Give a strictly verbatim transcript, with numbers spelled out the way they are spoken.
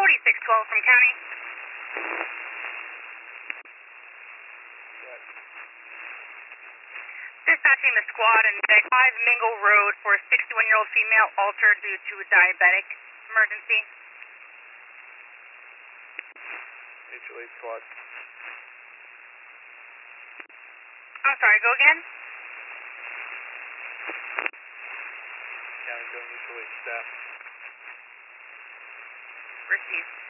forty-six twelve from county. Dispatching the squad in five Mingle Road for a sixty-one-year-old female altered due to a diabetic emergency. Mutual aid squad. I'm sorry, go again? County Go mutual aid staff. Received.